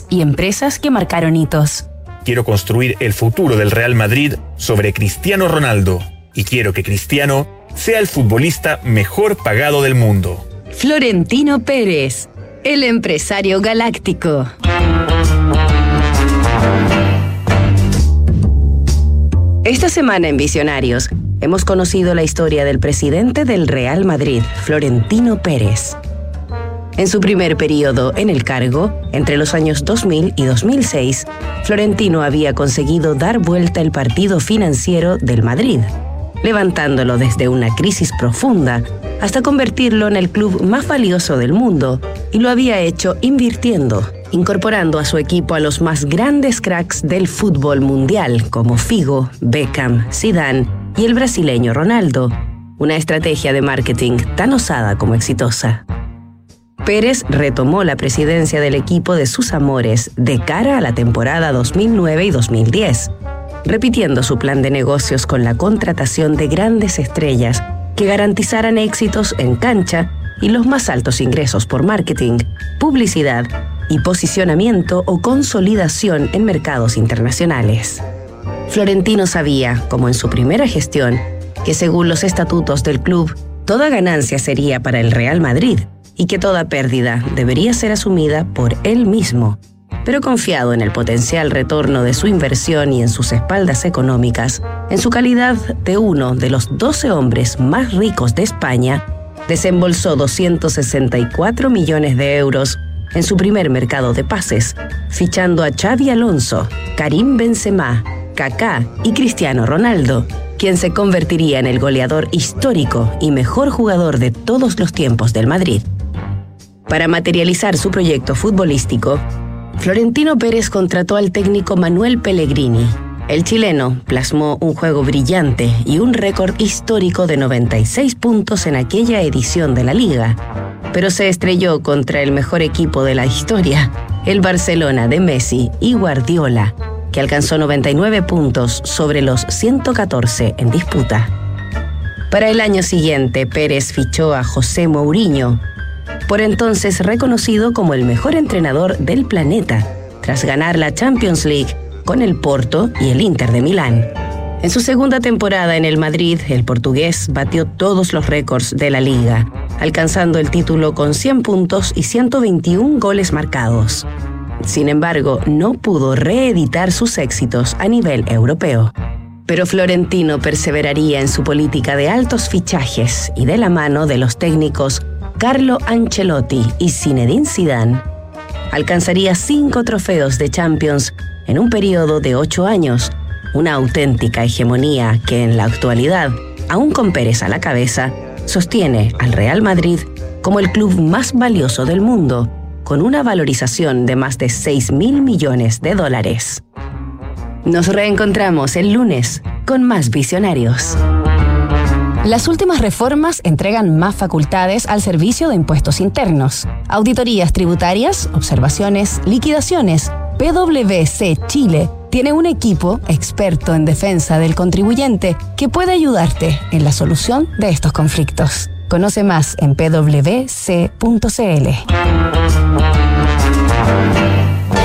y empresas que marcaron hitos. Quiero construir el futuro del Real Madrid sobre Cristiano Ronaldo. Y quiero que Cristiano sea el futbolista mejor pagado del mundo. Florentino Pérez, el empresario galáctico. Esta semana en Visionarios hemos conocido la historia del presidente del Real Madrid, Florentino Pérez. En su primer periodo en el cargo, entre los años 2000 y 2006, Florentino había conseguido dar vuelta el partido financiero del Madrid, levantándolo desde una crisis profunda hasta convertirlo en el club más valioso del mundo, y lo había hecho invirtiendo, incorporando a su equipo a los más grandes cracks del fútbol mundial como Figo, Beckham, Zidane y el brasileño Ronaldo, una estrategia de marketing tan osada como exitosa. Pérez retomó la presidencia del equipo de sus amores de cara a la temporada 2009 y 2010, repitiendo su plan de negocios con la contratación de grandes estrellas que garantizaran éxitos en cancha y los más altos ingresos por marketing, publicidad y posicionamiento o consolidación en mercados internacionales. Florentino sabía, como en su primera gestión, que según los estatutos del club, toda ganancia sería para el Real Madrid y que toda pérdida debería ser asumida por él mismo, pero confiado en el potencial retorno de su inversión y en sus espaldas económicas, en su calidad de uno de los 12 hombres más ricos de España, desembolsó 264 millones de euros en su primer mercado de pases, fichando a Xabi Alonso, Karim Benzema, Kaká y Cristiano Ronaldo, quien se convertiría en el goleador histórico y mejor jugador de todos los tiempos del Madrid. Para materializar su proyecto futbolístico, Florentino Pérez contrató al técnico Manuel Pellegrini. El chileno plasmó un juego brillante y un récord histórico de 96 puntos en aquella edición de la Liga, pero se estrelló contra el mejor equipo de la historia, el Barcelona de Messi y Guardiola, que alcanzó 99 puntos sobre los 114 en disputa. Para el año siguiente, Pérez fichó a José Mourinho, por entonces reconocido como el mejor entrenador del planeta, tras ganar la Champions League con el Porto y el Inter de Milán. En su segunda temporada en el Madrid, el portugués batió todos los récords de la liga, alcanzando el título con 100 puntos y 121 goles marcados. Sin embargo, no pudo reeditar sus éxitos a nivel europeo. Pero Florentino perseveraría en su política de altos fichajes y de la mano de los técnicos Carlo Ancelotti y Zinedine Zidane, alcanzaría 5 trofeos de Champions en un periodo de 8 años, una auténtica hegemonía que en la actualidad, aún con Pérez a la cabeza, sostiene al Real Madrid como el club más valioso del mundo, con una valorización de más de $6.000 millones. Nos reencontramos el lunes con más Visionarios. Las últimas reformas entregan más facultades al Servicio de Impuestos Internos. Auditorías tributarias, observaciones, liquidaciones. PwC Chile tiene un equipo experto en defensa del contribuyente que puede ayudarte en la solución de estos conflictos. Conoce más en pwc.cl.